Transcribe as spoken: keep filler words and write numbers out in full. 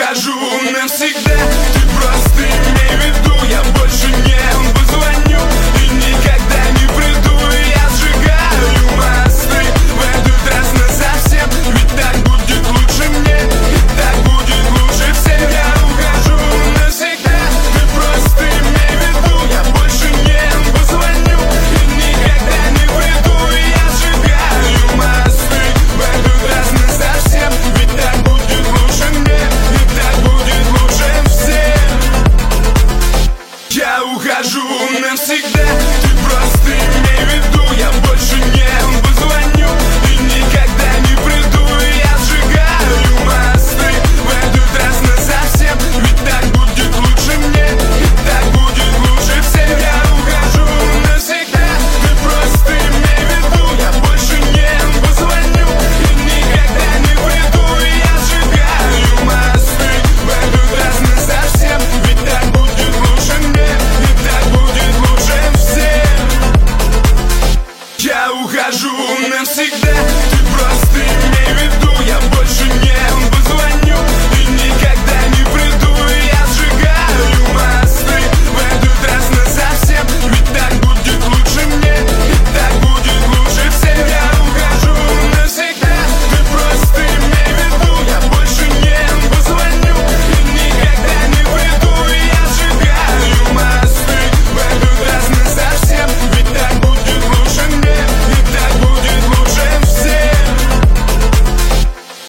ухожу навсегда. Ты просто имей в виду, я больше не позвоню и никогда не приду. Я сжигаю мосты в этот раз насовсем, ведь так будет лучше мне, так будет лучше всем. Я ухожу навсегда. Ты просто имей в виду, я больше не позвоню и никогда не приду. Я сжигаю мосты в этот раз насовсем, ведь так будет лучше мне, и так будет лучше всем. Я ухожу навсегда. Ты просто имей в виду, я больше не позвоню и никогда не приду. Я сжигаю мосты в этот раз насовсем, ведь так будет лучше мне, и так будет лучше всем. Я ухожу навсегда. Ты просто имей в виду, я больше не позвоню и никогда не приду. Я сжигаю мосты в этот раз насовсем, ведь так будет лучше мне, и так будет лучше всем. Я ухожу навсегда. Ты просто имей в виду, я больше